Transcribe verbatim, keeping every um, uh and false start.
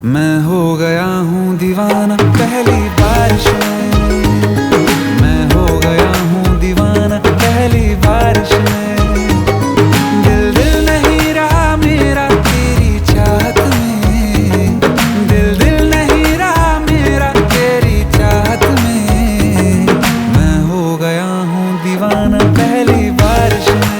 मैं हो गया हूँ दीवाना पहली बारिश में। मैं हो गया हूँ दीवाना पहली बारिश में। दिल दिल नहीं रहा मेरा तेरी चाहत में। दिल दिल नहीं रहा मेरा तेरी चाहत में। मैं हो गया हूँ दीवाना पहली बारिश में।